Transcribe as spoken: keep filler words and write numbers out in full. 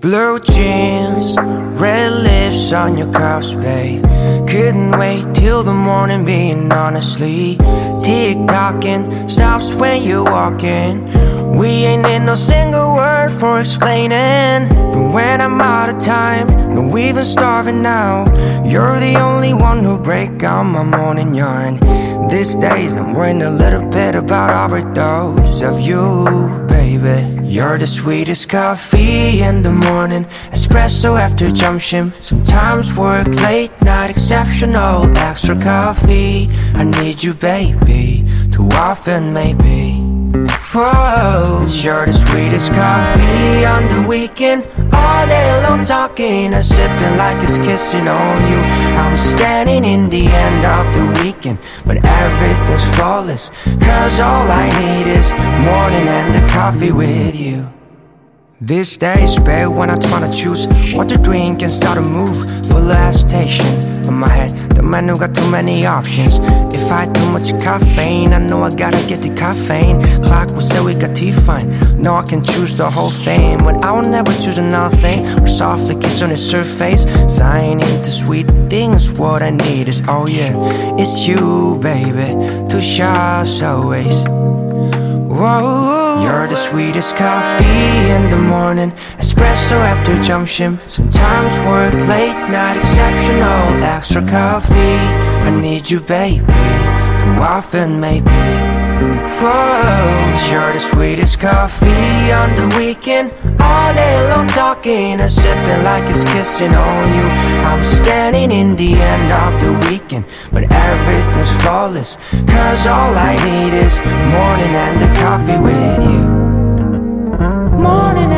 Blue jeans, red lips on your couch, babe. Couldn't wait till the morning, being honestly. Tick-tocking stops when you're walking. We ain't need no single word for explaining. But when I'm out of time, no even starving now, you're the only one who break out my morning yarn. These days I'm worrying a little bit about overdose of you, baby. You're the sweetest coffee in the morning, espresso after junction. Sometimes work late night, exceptional extra coffee. I need you, baby, too often maybe. Whoa, you're the sweetest coffee on the weekend. All day long talking and sipping like it's kissing on you. I'm standing in the end of the weekend, but everything's flawless, cause all I need is morning and the coffee with you. These days, babe, when I'm trying to choose what to drink and start to move, full agitation in my head, the menu got too many options. If I had too much caffeine, I know I gotta get the caffeine. Clock will say we got tea fine. No, I can choose the whole thing, but I will never choose another thing. Or softly kiss on the surface, sign into sweet things. What I need is, oh yeah, it's you, baby. Two shots always. Whoa, you're the sweetest coffee in the morning, espresso after junction. Sometimes work late night, exceptional extra coffee. I need you, baby, too often maybe. Whoa, you're the sweetest coffee on the weekend. All day long talking and sipping like it's kissing on you. I'm standing in the end of the weekend, but everything's flawless, cause all I need is morning and the coffee with you. Morning